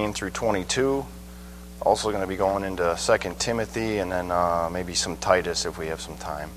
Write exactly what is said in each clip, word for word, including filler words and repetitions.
eighteen through twenty-two. Also going to be going into Second Timothy, and then uh, maybe some Titus if we have some time.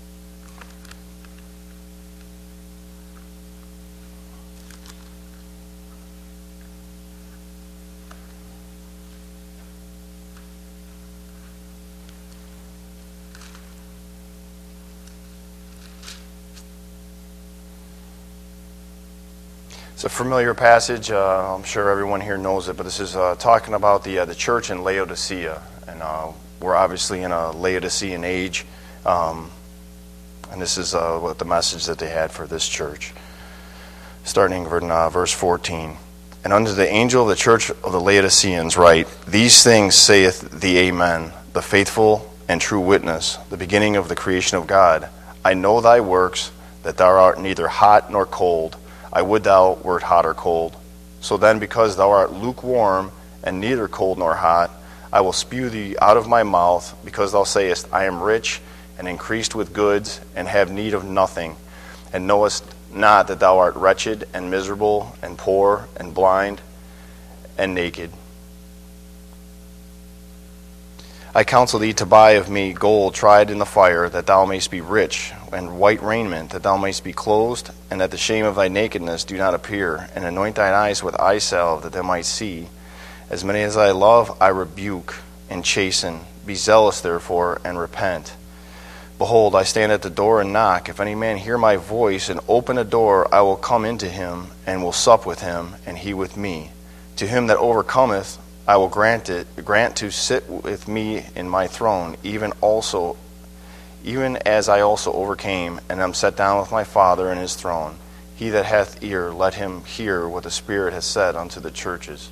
It's a familiar passage. Uh, I'm sure everyone here knows it, but this is uh, talking about the uh, the church in Laodicea, and uh, we're obviously in a Laodicean age, um, and this is uh, what the message that they had for this church. Starting in uh, verse fourteen, and unto the angel of the church of the Laodiceans write, These things saith the Amen, the faithful and true witness, the beginning of the creation of God. I know thy works, that thou art neither hot nor cold. I would thou wert hot or cold. So then, because thou art lukewarm, and neither cold nor hot, I will spew thee out of my mouth, because thou sayest, I am rich, and increased with goods, and have need of nothing, and knowest not that thou art wretched, and miserable, and poor, and blind, and naked. I counsel thee to buy of me gold tried in the fire, that thou mayst be rich, and white raiment, that thou mayst be clothed, and that the shame of thy nakedness do not appear, and anoint thine eyes with eye salve, that thou might see. As many as I love, I rebuke and chasten. Be zealous, therefore, and repent. Behold, I stand at the door and knock. If any man hear my voice and open a door, I will come into him, and will sup with him, and he with me. To him that overcometh, I will grant it, grant to sit with me in my throne, even also, even as I also overcame, and am set down with my Father in his throne. He that hath ear, let him hear what the Spirit has said unto the churches.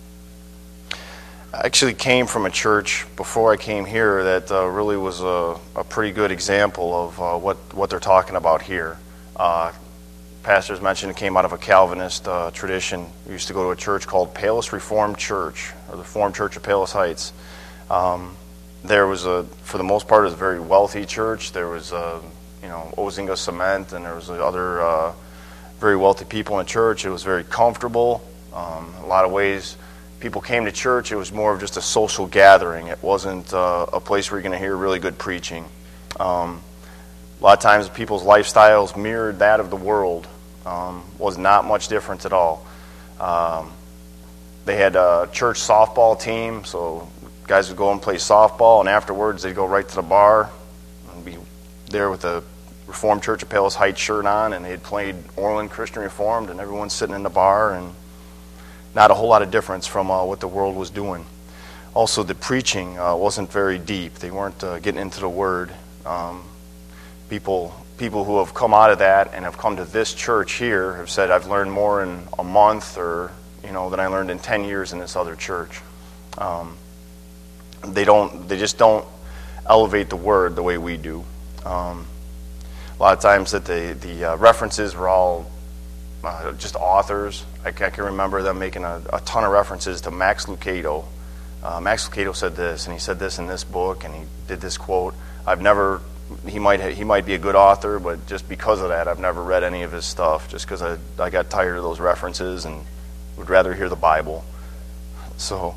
I actually came from a church before I came here that uh, really was a, a pretty good example of uh, what, what they're talking about here. Uh, Pastors mentioned it came out of a Calvinist uh, tradition. We used to go to a church called Palos Reformed Church, or the Reformed Church of Palos Heights. Um, there was a, for the most part, it was a very wealthy church. There was, a, you know, Ozinga Cement, and there was other uh, very wealthy people in the church. It was very comfortable. Um, in a lot of ways, people came to church. It was more of just a social gathering. It wasn't uh, a place where you're going to hear really good preaching. Um, A lot of times people's lifestyles mirrored that of the world. Um, was not much different at all. Um, they had a church softball team, so guys would go and play softball, and afterwards they'd go right to the bar and be there with the Reformed Church of Palos Heights shirt on, and they had played Orland Christian Reformed, and everyone's sitting in the bar, and not a whole lot of difference from uh, what the world was doing. Also, the preaching uh, wasn't very deep. They weren't uh, getting into the Word. Um, People people who have come out of that and have come to this church here have said, I've learned more in a month or, you know, than I learned in ten years in this other church. Um, they don't, they just don't elevate the Word the way we do. Um, a lot of times that the, the uh, references were all uh, just authors. I, I can remember them making a, a ton of references to Max Lucado. Uh, Max Lucado said this, and he said this in this book, and he did this quote. I've never... He might he might be a good author, but just because of that, I've never read any of his stuff, just because I, I got tired of those references and would rather hear the Bible. So,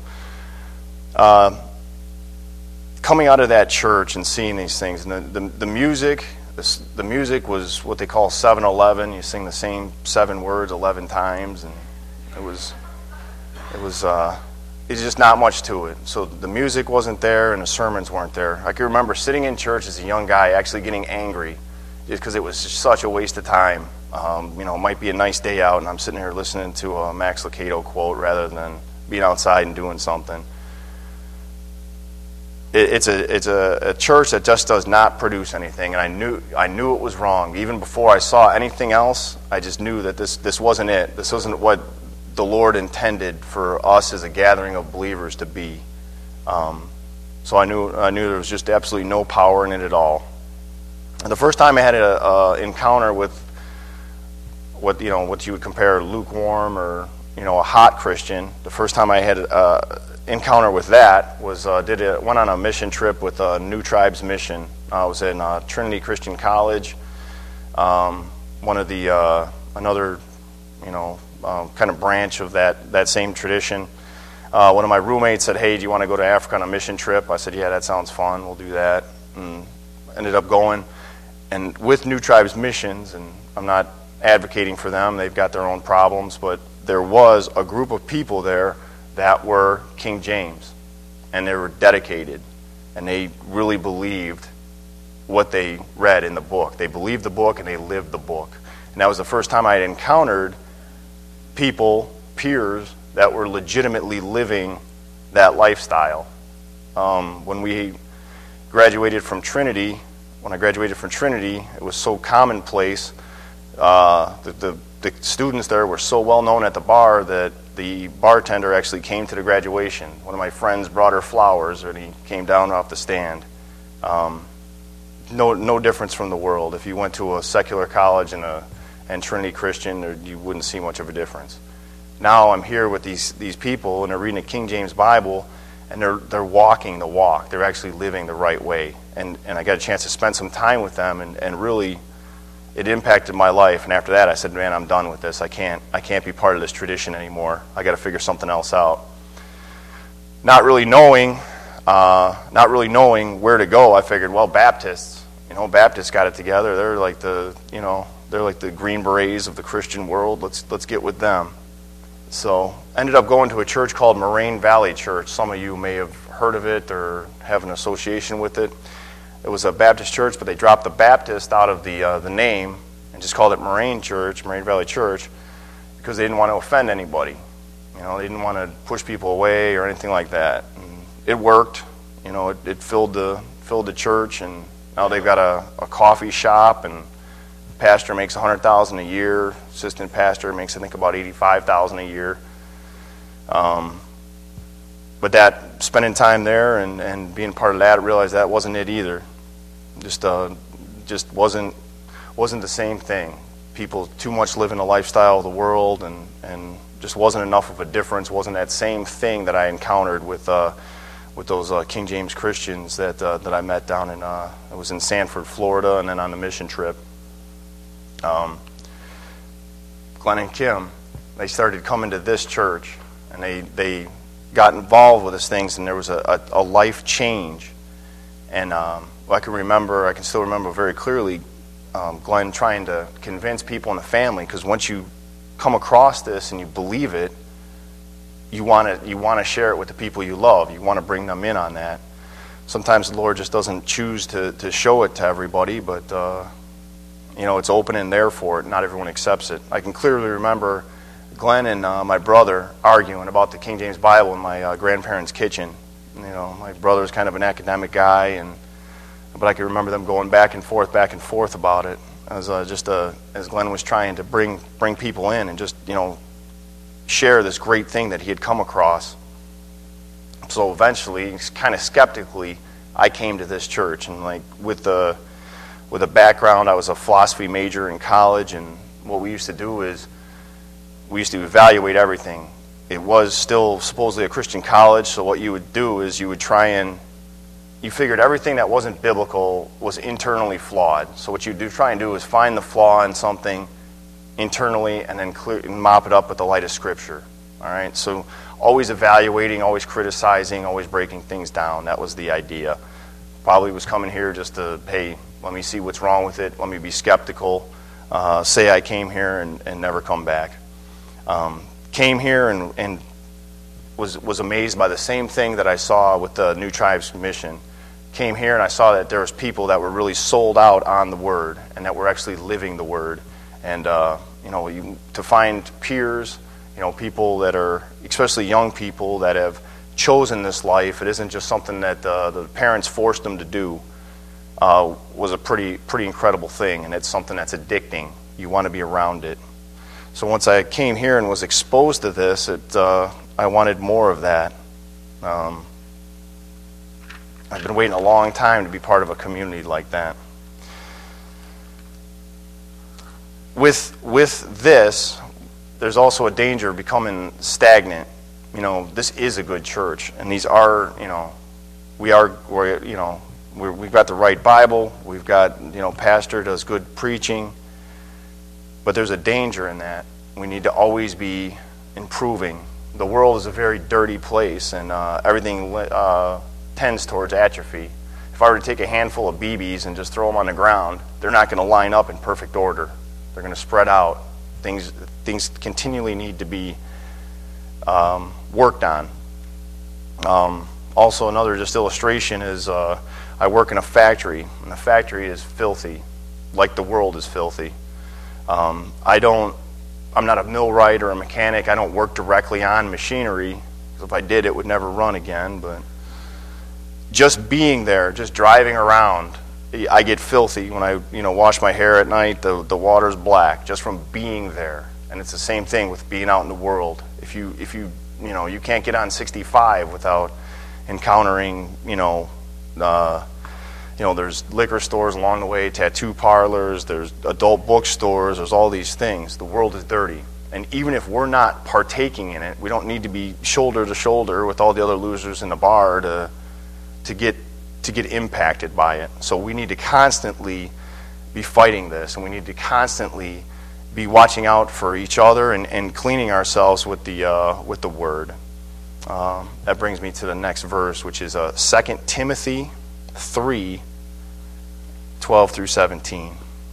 uh, coming out of that church and seeing these things, and the, the, the music, the, the music was what they call seven eleven. You sing the same seven words eleven times, and it was, it was... Uh, It's just not much to it. So the music wasn't there and the sermons weren't there. I can remember sitting in church as a young guy actually getting angry just because it was just such a waste of time. Um, you know, it might be a nice day out and I'm sitting here listening to a Max Lucado quote rather than being outside and doing something. It, it's a it's a, a church that just does not produce anything, and I knew I knew it was wrong. Even before I saw anything else, I just knew that this, this wasn't it. This wasn't what the Lord intended for us as a gathering of believers to be. Um, so I knew I knew there was just absolutely no power in it at all. And the first time I had an uh, encounter with what you know what you would compare lukewarm or you know a hot Christian, the first time I had an uh, encounter with that was uh, did a, went on a mission trip with a New Tribes mission. I was in uh, Trinity Christian College. Um, one of the uh, another you know. Um, kind of branch of that, that same tradition. Uh, one of my roommates said, hey, do you want to go to Africa on a mission trip? I said, yeah, that sounds fun. We'll do that. And ended up going. And with New Tribes Missions, and I'm not advocating for them, they've got their own problems, but there was a group of people there that were King James, and they were dedicated, and they really believed what they read in the book. They believed the book, and they lived the book. And that was the first time I had encountered people, peers, that were legitimately living that lifestyle. Um, when we graduated from Trinity, when I graduated from Trinity, it was so commonplace. Uh, the, the, the students there were so well known at the bar that the bartender actually came to the graduation. One of my friends brought her flowers, and he came down off the stand. Um, no, no difference from the world. If you went to a secular college and a and Trinity Christian, you wouldn't see much of a difference. Now I'm here with these these people, and they're reading a King James Bible, and they're they're walking the walk. They're actually living the right way. And and I got a chance to spend some time with them, and, and really, it impacted my life. And after that, I said, man, I'm done with this. I can't I can't be part of this tradition anymore. I got to figure something else out. Not really knowing, uh, not really knowing where to go, I figured, well, Baptists, you know, Baptists got it together. They're like the, you know, they're like the Green Berets of the Christian world. Let's let's get with them. So ended up going to a church called Moraine Valley Church. Some of you may have heard of it or have an association with it. It was a Baptist church, but they dropped the Baptist out of the uh, the name and just called it Moraine Church, Moraine Valley Church, because they didn't want to offend anybody. You know, they didn't want to push people away or anything like that. And it worked. You know, it, it filled the filled the church, and now they've got a, a coffee shop, and the pastor makes a hundred thousand a year. Assistant pastor makes, I think, about eighty-five thousand a year. Um, but that spending time there and, and being part of that, I realized that wasn't it either. Just uh, just wasn't wasn't the same thing. People too much living the lifestyle of the world, and, and just wasn't enough of a difference. Wasn't that same thing that I encountered with uh, with those uh, King James Christians that uh, that I met down in uh, I was in Sanford, Florida, and then on the mission trip. Um, Glenn and Kim, they started coming to this church, and they they got involved with these things, and there was a, a, a life change. And um, I can remember, I can still remember very clearly, um, Glenn trying to convince people in the family, because once you come across this and you believe it, you want to you want to share it with the people you love. You want to bring them in on that. Sometimes the Lord just doesn't choose to, to show it to everybody, but uh, you know, it's open and there for it. Not everyone accepts it. I can clearly remember Glenn and uh, my brother arguing about the King James Bible in my uh, grandparents' kitchen. You know, my brother's kind of an academic guy, and but I can remember them going back and forth, back and forth about it. As uh, just uh, as Glenn was trying to bring bring people in and just, you know, share this great thing that he had come across. So eventually, kind of skeptically, I came to this church, and like with the with a background, I was a philosophy major in college, and what we used to do is we used to evaluate everything. It was still supposedly a Christian college, so what you would do is you would try and, you figured everything that wasn't biblical was internally flawed. So what you do try and do is find the flaw in something internally and then clear, and mop it up with the light of Scripture. All right, so always evaluating, always criticizing, always breaking things down. That was the idea. Probably was coming here just to, hey, let me see what's wrong with it. Let me be skeptical. Uh, say I came here and, and never come back. Um, came here and, and was was amazed by the same thing that I saw with the New Tribes Mission. Came here and I saw that there was people that were really sold out on the Word and that were actually living the Word. And uh, you know, you, to find peers, you know, people that are, especially young people that have chosen this life. It isn't just something that uh, the parents forced them to do. Uh, was a pretty pretty incredible thing, and it's something that's addicting. You want to be around it. So once I came here and was exposed to this, it uh, I wanted more of that. Um, I've been waiting a long time to be part of a community like that. With with this, there's also a danger of becoming stagnant. You know, this is a good church, and these are, you know, we are, we're, you know, we're, we've got the right Bible. We've got, you know, pastor does good preaching. But there's a danger in that. We need to always be improving. the world is a very dirty place, and uh, everything uh, tends towards atrophy. If I were to take a handful of B Bs and just throw them on the ground, they're not going to line up in perfect order. They're going to spread out. Things things continually need to be um, worked on. Um, also, another just illustration is uh, I work in a factory, and the factory is filthy, like the world is filthy. Um, I don't. I'm not a millwright or a mechanic. I don't work directly on machinery. If I did, it would never run again. But just being there, just driving around, I get filthy when I, you know, wash my hair at night. The the water's black just from being there. And it's the same thing with being out in the world. If you if you you know you can't get on sixty-five without encountering you know. Uh, You know, there's liquor stores along the way, tattoo parlors, there's adult bookstores, there's all these things. The world is dirty. And even if we're not partaking in it, we don't need to be shoulder to shoulder with all the other losers in the bar to to get to get impacted by it. So we need to constantly be fighting this, and we need to constantly be watching out for each other and, and cleaning ourselves with the uh, with the Word. Um, that brings me to the next verse, which is uh, Second Timothy three, twelve through seventeen.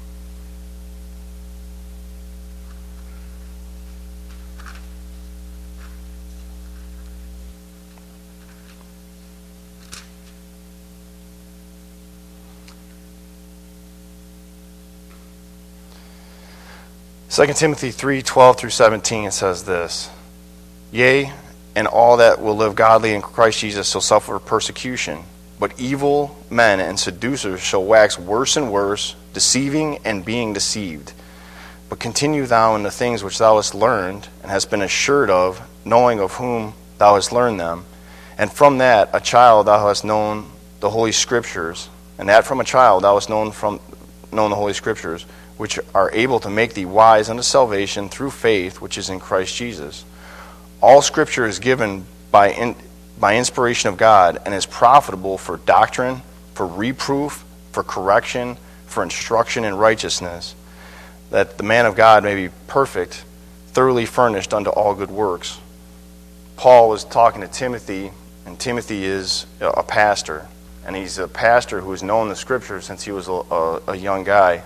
Second Timothy three, twelve through seventeen says this: Yea, and all that will live godly in Christ Jesus shall suffer persecution. But evil men and seducers shall wax worse and worse, deceiving and being deceived. But continue thou in the things which thou hast learned, and hast been assured of, knowing of whom thou hast learned them. And from that a child thou hast known the Holy Scriptures, and that from a child thou hast known from known the Holy Scriptures, which are able to make thee wise unto salvation through faith which is in Christ Jesus. All Scripture is given by in, by inspiration of God, and is profitable for doctrine, for reproof, for correction, for instruction in righteousness, that the man of God may be perfect, thoroughly furnished unto all good works. Paul was talking to Timothy, and Timothy is a pastor, and he's a pastor who has known the Scriptures since he was a, a, a young guy.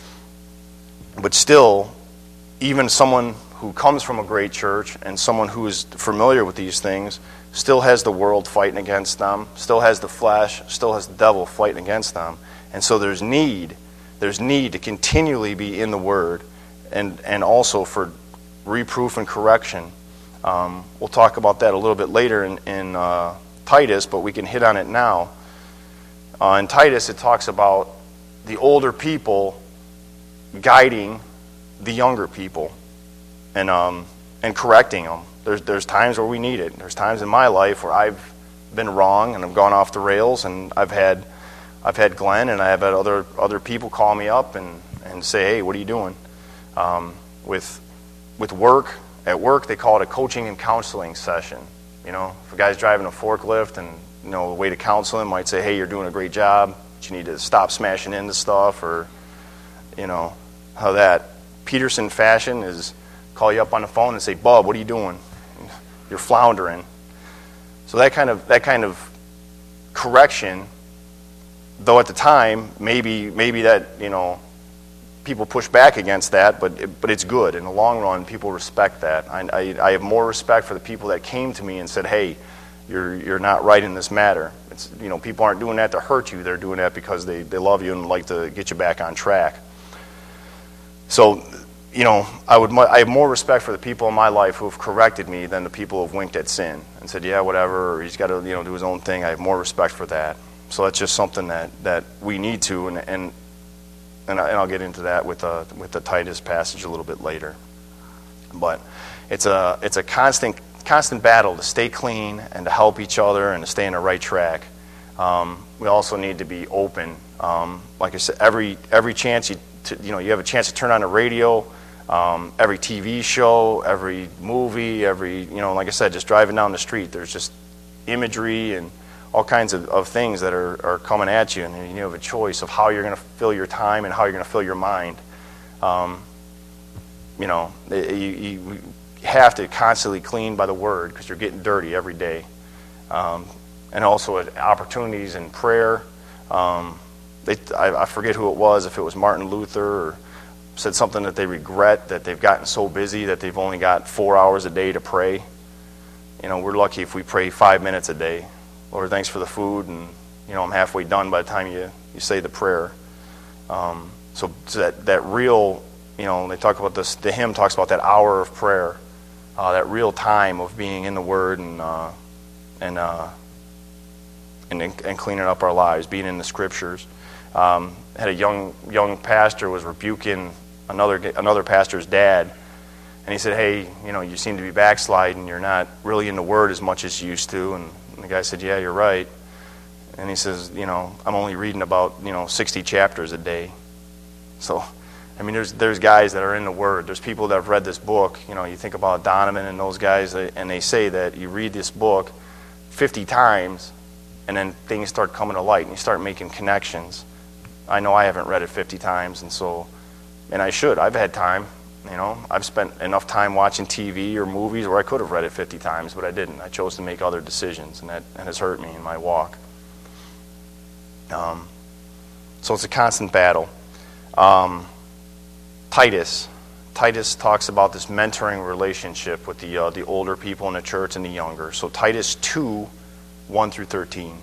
But still, even someone who comes from a great church and someone who is familiar with these things still has the world fighting against them, still has the flesh, still has the devil fighting against them. And so there's need, there's need to continually be in the Word, and, and also for reproof and correction. Um, we'll talk about that a little bit later in, in uh, Titus, but we can hit on it now. Uh, in Titus, it talks about the older people guiding the younger people and um, and correcting them. There's there's times where we need it. There's times in my life where I've been wrong and I've gone off the rails, and I've had I've had Glenn and I have had other other people call me up and, and say, hey, what are you doing? Um, with with work at work, they call it a coaching and counseling session. You know, if a guy's driving a forklift, and you know, the way to counsel him might say, hey, you're doing a great job, but you need to stop smashing into stuff, or you know how that Peterson fashion is. Call you up on the phone and say, Bub, what are you doing? You're floundering. So that kind of that kind of correction, though at the time maybe maybe that you know people push back against that, but it, but it's good in the long run. People respect that. I, I I have more respect for the people that came to me and said, hey, you're you're not right in this matter. It's you know people aren't doing that to hurt you. They're doing that because they they love you and like to get you back on track. So. You know, I would. I have more respect for the people in my life who have corrected me than the people who have winked at sin and said, "Yeah, whatever." Or he's got to, you know, do his own thing. I have more respect for that. So that's just something that, that we need to, and and and, I, and I'll get into that with uh with the Titus passage a little bit later. But it's a it's a constant constant battle to stay clean and to help each other and to stay on the right track. Um, we also need to be open. Um, like I said, every every chance you to, you know you have a chance to turn on the radio. Um, every T V show, every movie, every, you know, like I said, just driving down the street, there's just imagery and all kinds of, of things that are, are coming at you, and you have a choice of how you're going to fill your time and how you're going to fill your mind. Um, you know, you, you have to constantly clean by the Word because you're getting dirty every day. Um, and also at opportunities in prayer. Um, they, I, I forget who it was, if it was Martin Luther, or said something that they regret that they've gotten so busy that they've only got four hours a day to pray. You know, we're lucky if we pray five minutes a day. Lord, thanks for the food, and you know, I'm halfway done by the time you, you say the prayer. Um, so, so that, that real, you know, they talk about this, the hymn talks about that hour of prayer, uh, that real time of being in the Word and uh, and, uh, and and cleaning up our lives, being in the Scriptures. Um, had a young young pastor was rebuking another another pastor's dad, and he said, "Hey, you know, you seem to be backsliding. You're not really in the Word as much as you used to." And the guy said, "Yeah, you're right." And he says, "You know, I'm only reading about, you know, sixty chapters a day." So, I mean, there's there's guys that are in the Word. There's people that have read this book. You know, you think about Donovan and those guys, and they say that you read this book fifty times, and then things start coming to light, and you start making connections. I know I haven't read it fifty times, and so, and I should. I've had time. You know, I've spent enough time watching T V or movies where I could have read it fifty times, but I didn't. I chose to make other decisions, and that, that has hurt me in my walk. Um, so it's a constant battle. Um, Titus. Titus talks about this mentoring relationship with the uh, the older people in the church and the younger. So Titus two, one through thirteen.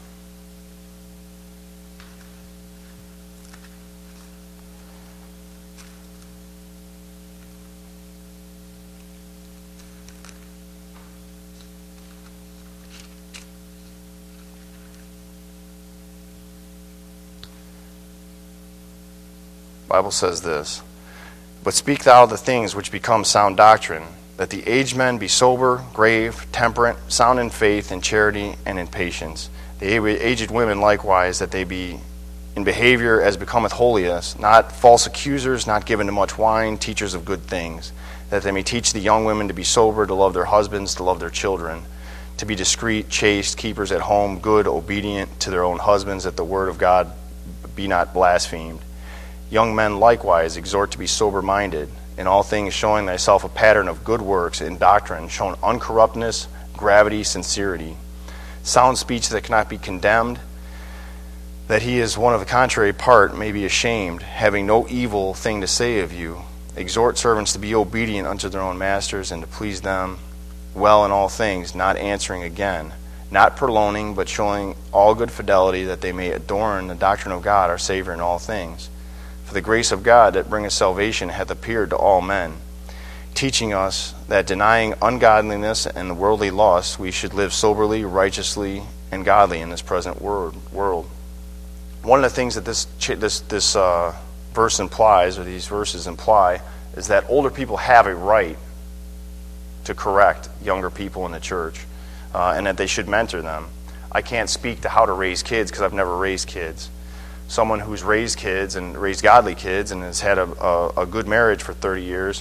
The Bible says this: "But speak thou the things which become sound doctrine, that the aged men be sober, grave, temperate, sound in faith, in charity, and in patience. The aged women likewise, that they be in behavior as becometh holiness, not false accusers, not given to much wine, teachers of good things, that they may teach the young women to be sober, to love their husbands, to love their children, to be discreet, chaste, keepers at home, good, obedient to their own husbands, that the word of God be not blasphemed. Young men likewise exhort to be sober-minded, in all things showing thyself a pattern of good works, in doctrine shown uncorruptness, gravity, sincerity, sound speech that cannot be condemned, that he is one of the contrary part may be ashamed, having no evil thing to say of you. Exhort servants to be obedient unto their own masters, and to please them well in all things, not answering again, not purloining, but showing all good fidelity, that they may adorn the doctrine of God our Savior in all things. For the grace of God that bringeth salvation hath appeared to all men, teaching us that denying ungodliness and the worldly lusts, we should live soberly, righteously, and godly in this present world. One of the things that this this this uh, verse implies, or these verses imply, is that older people have a right to correct younger people in the church, uh, and that they should mentor them. I can't speak to how to raise kids because I've never raised kids. Someone who's raised kids and raised godly kids and has had a, a, a good marriage for thirty years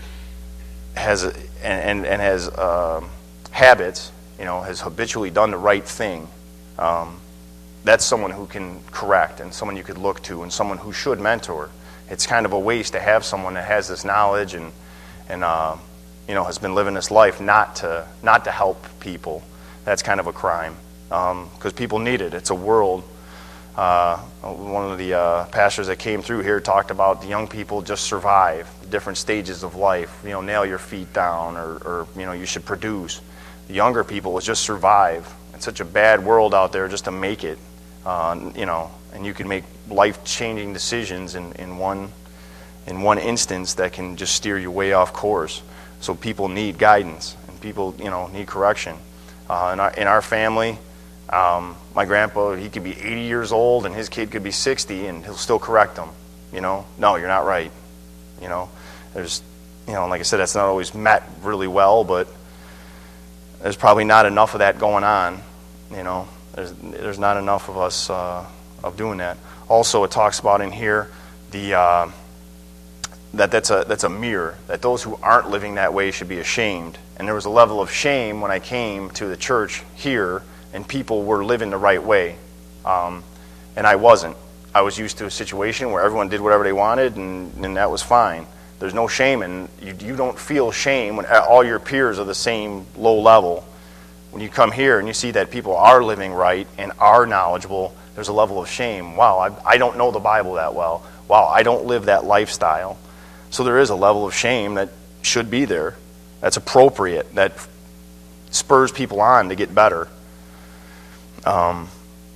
has a, and, and, and has uh, habits, you know, has habitually done the right thing. Um, that's someone who can correct, and someone you could look to, and someone who should mentor. It's kind of a waste to have someone that has this knowledge and and uh, you know, has been living this life not to not to help people. That's kind of a crime, because um, people need it. It's a world. Uh, one of the uh, pastors that came through here talked about the young people just survive the different stages of life. You know, nail your feet down, or, or you know, you should produce. The younger people was just survive. It's such a bad world out there just to make it. Uh, you know, and you can make life-changing decisions in, in one in one instance that can just steer you way off course. So people need guidance, and people, you know, need correction. Uh, in our in our family. Um, my grandpa, he could be eighty years old and his kid could be sixty and he'll still correct them. You know, no, you're not right. You know, there's, you know, like I said, that's not always met really well, but there's probably not enough of that going on. You know, there's there's not enough of us uh, of doing that. Also, it talks about in here the uh, that that's a that's a mirror, that those who aren't living that way should be ashamed. And there was a level of shame when I came to the church here, and people were living the right way, um, and I wasn't. I was used to a situation where everyone did whatever they wanted, and, and that was fine. There's no shame, and you, you don't feel shame when all your peers are the same low level. When you come here and you see that people are living right and are knowledgeable, there's a level of shame. Wow, I, I don't know the Bible that well. Wow, I don't live that lifestyle. So there is a level of shame that should be there. That's appropriate. That spurs people on to get better. Um,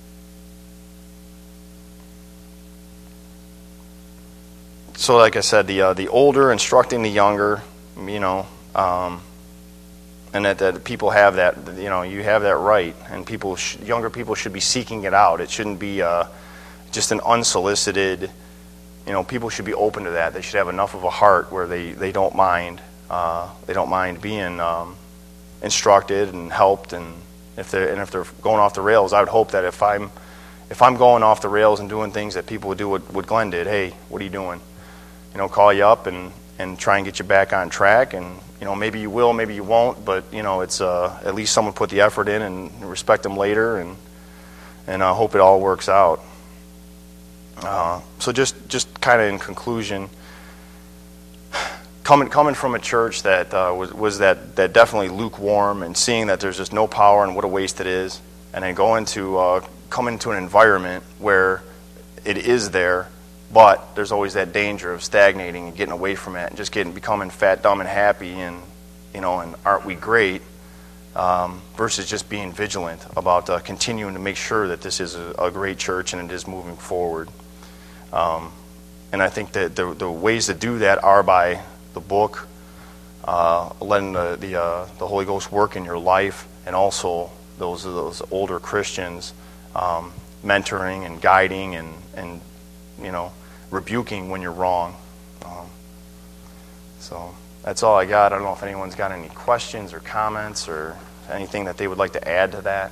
so like I said, the uh, the older instructing the younger, you know, um, and that, that people have that, you know, you have that right, and people, sh- younger people should be seeking it out. It shouldn't be uh, just an unsolicited, you know, people should be open to that. They should have enough of a heart where they, they don't mind, uh, they don't mind being um, instructed and helped, and if they're and if they're going off the rails, I would hope that if I'm if I'm going off the rails and doing things that people would do what, what Glenn did, hey, what are you doing? You know, call you up and, and try and get you back on track, and you know, maybe you will, maybe you won't, but you know, it's uh, at least someone put the effort in, and respect them later, and and I uh, hope it all works out. Uh, so just just kind of in conclusion, coming coming from a church that uh, was was that that definitely lukewarm, and seeing that there's just no power and what a waste it is, and then going to uh, come into an environment where it is there, but there's always that danger of stagnating and getting away from it, and just getting becoming fat, dumb, and happy, and you know, and aren't we great? Um, versus just being vigilant about uh, continuing to make sure that this is a, a great church and it is moving forward. Um, and I think that the, the ways to do that are by the book, uh, letting the the, uh, the Holy Ghost work in your life, and also those those older Christians um, mentoring and guiding and and you know, rebuking when you're wrong. Um, so that's all I got. I don't know if anyone's got any questions or comments or anything that they would like to add to that.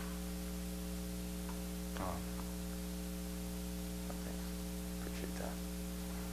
Oh. Okay. Appreciate that.